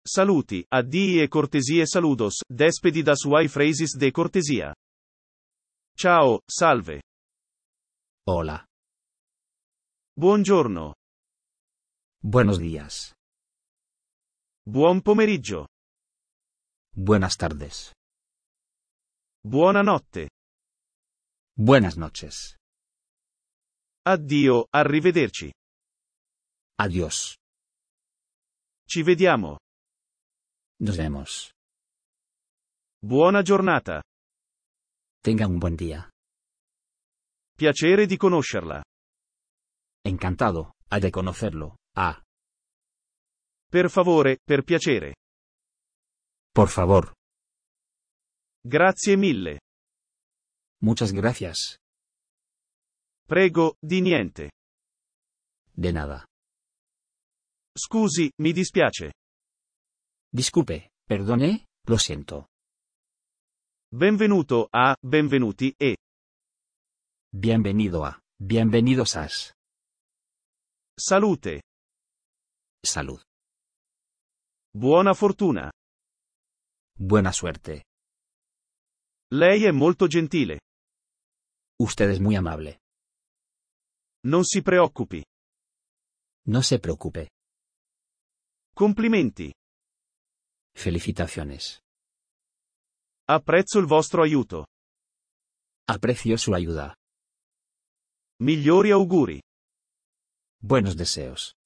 Saluti, addii e cortesie saludos, despedidas y phrases de cortesia. Ciao, salve. Hola. Buongiorno. Buenos días. Buon pomeriggio. Buenas tardes. Buonanotte. Buenas noches. Addio, arrivederci. Adiós. Ci vediamo. Nos vemos. Buona giornata. Tenga un buen día. Piacere di conoscerla. Encantado, de conocerlo. Per favore, per piacere. Por favor. Grazie mille. Muchas gracias. Prego, di niente. De nada. Scusi, mi dispiace. Disculpe, perdone, lo siento. Benvenuto a, benvenuti e. Bienvenido a, bienvenidos a. Salute. Salud. Buona fortuna. Buena suerte. Lei è molto gentile. Usted es muy amable. Non si preoccupi. No se preocupe. Complimenti. Felicitaciones. Apprezzo il vostro aiuto. Aprecio su ayuda. Migliori auguri. Buenos deseos.